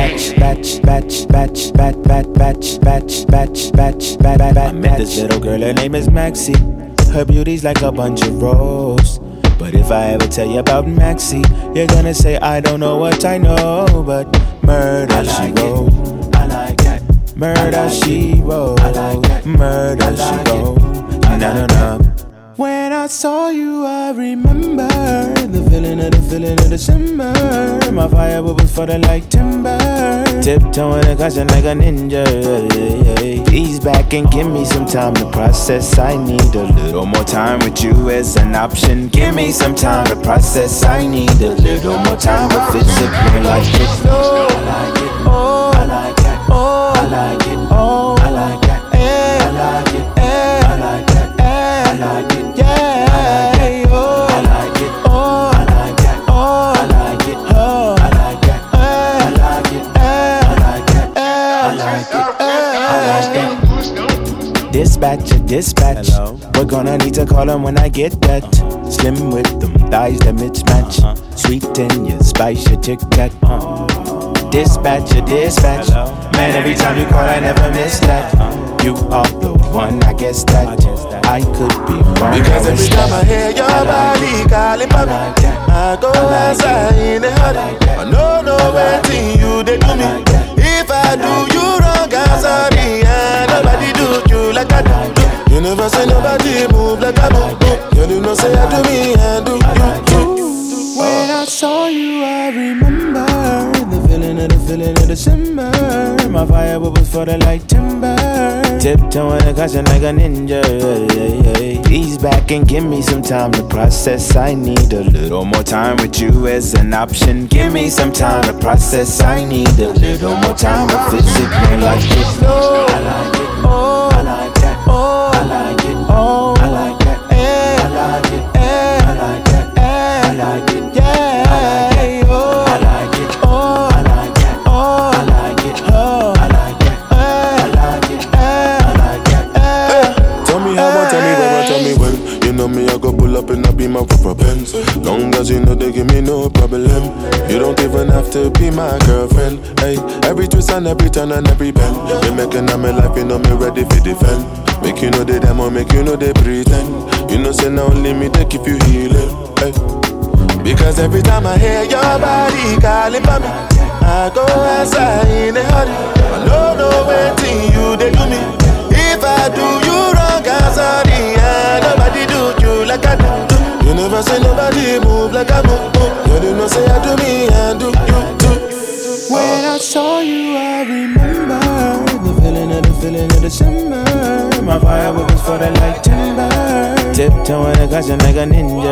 I met this little girl, her name is Maxie. Her beauty's like a bunch of roses. But if I ever tell you about Maxie, you're gonna say I don't know what I know. But murder she wrote, murder she wrote, murder she wrote. Na. When I saw you, I remember the feeling of December. My fire was for the like timber. Tiptoeing and caution like a ninja. Ease back and give me some time to process. I need a little more time with you as an option. Give me some time to process. I need a little more time with physical like it. Oh, I like it. Oh, I like it. Oh, I like it. Oh, I like it. I like it. I like it. I like it. Dispatch. Hello? We're gonna need to call him when I get that. Slim with them thighs that mismatch. Sweet in your spice, your tic tac. Dispatch. Hello? Man, every time you call, I never miss that. You are the one, I guess that I could be wrong. Because every time I hear your body calling for me, I go outside in a hurry. I know waiting you they do me. If I do you wrong, I'm sorry. And nobody do you like I do. You never say nobody move like I move. Girl, you know say I do me and do you too. When I saw you, I remember the feeling of December. My fire was for the light timber. Tiptoeing and caution like a ninja. Ease back and give me some time to process. I need a little more time with you as an option. Give me some time to process. I need a little more time with physical like it. Oh, I like it. Oh, I like that. Oh, I like it. Oh, I like that. I like it. I like that. I like it. Yeah. Oh, I like it. Oh, I like that. Oh, I like it. Oh, I like that. I like it. I like that. Tell me how much, tell me where, tell me when. You know me, I go pull up and I be my proper Benz. Long as you know they give me no problem. You don't even have to be my girlfriend. Hey, every twist and every turn and every bend. They making of my life, you know me ready for defend. Make you know they demo, make you know they pretend. You know say now only me they keep you healing. Hey. Because every time I hear your body calling for me, I go outside in a hurry. I know waiting you they do me. If I do you wrong, I'm sorry. And nobody do you like I do. You never say nobody move like I move. Girl, you know say I do me and do you too. When I saw you, I remember the feeling of December. My fire was for the light timber. Tiptoeing and caution like a ninja.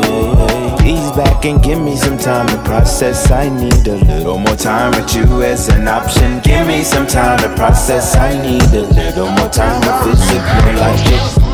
Ease back and give me some time to process. I need a little more time with you as an option. Give me some time to process. I need a little more time to physically like it.